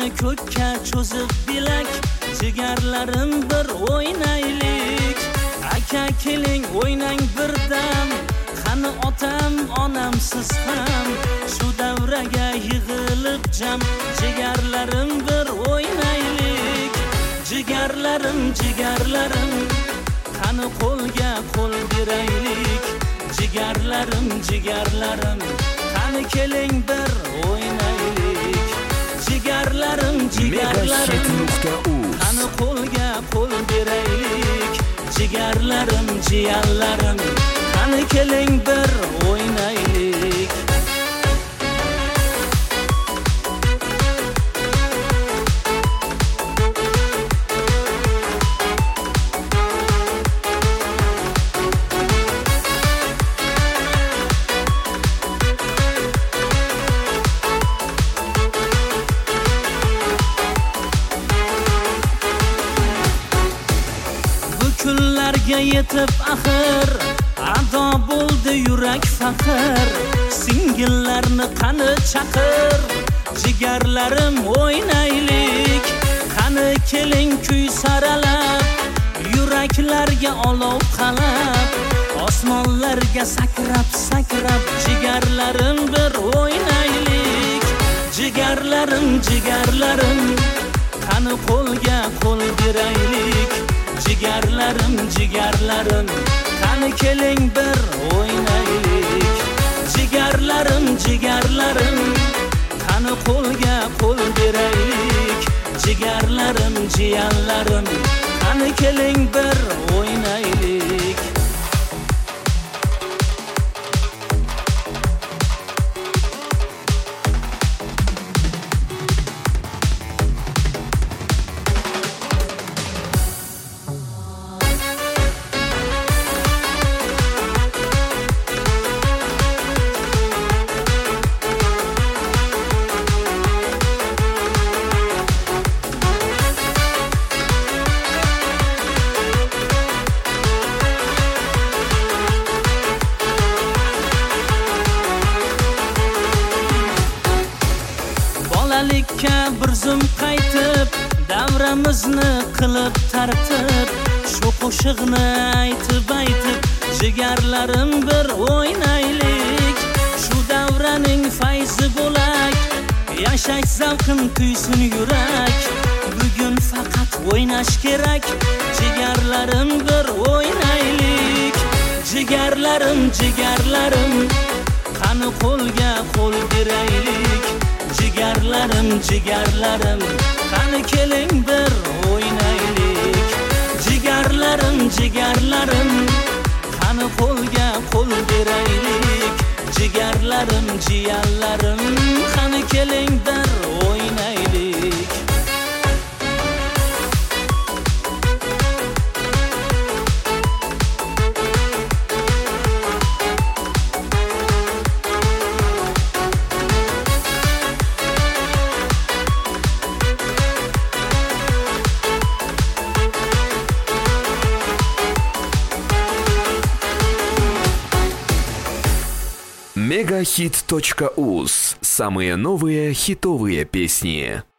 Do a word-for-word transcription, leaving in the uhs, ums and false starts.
qo'llarni ko'kka cho'zib bilak, jigarlarim bir o'ynaylik. Aka keling o'ynang birdam, qani otam onam siz ham shu davraga yig'ilib jam, jigarlarim bir o'ynaylik. Jigarlarim jigarlarim qani qo'lga qo'l beraylik. Jigarlarim jigarlarim qani keling bir o'ynaylik. Jigarlarim jigarlarim qani qo'lga qo'l beraylik. Jigarlarim jiyanlarim qani keling bir o'ynaylik. Kunlarga yetib axir ado bo'ldi yurak faxr. Singillarni qani chaqir, jigarlarim o'ynaylik. Qani keling kuy saralab, yuraklarga olov qalab, osmonlarga sakrab sakrab, jigarlarim bir o'ynaylik. Jigarlarim jigarlarim qani qo'lga qo'l beraylik. Jigarlarim jigarlarim qani keling bir o'ynaylik. Jigarlarim jigarlarim qani qo'lga qo'l beraylik. Jigarlarim jiyanlarim qani keling bir o'ynaylik. Bolalikka bir zum qaytib, davramizni qilib tartib, shu qo'shiqni aytib aytib, jigarlarim bir o'ynaylik. Shu davraning fayzi bo'lak, yashash zavqin tuysin yurak. Bugun faqat o'ynash kerak, jigarlarim bir o'ynaylik. Jigarlarim jigarlarim qani qo'lga qo'l beraylik. Jigarlarim jigarlarim qani keling bir o'ynaylik. Jigarlarim jigarlarim qani qo'lga qo'l beraylik. Jigarlarim jiyanlarim qani keling bir o'ynaylik. мегахит точка уз. Самые новые хитовые песни.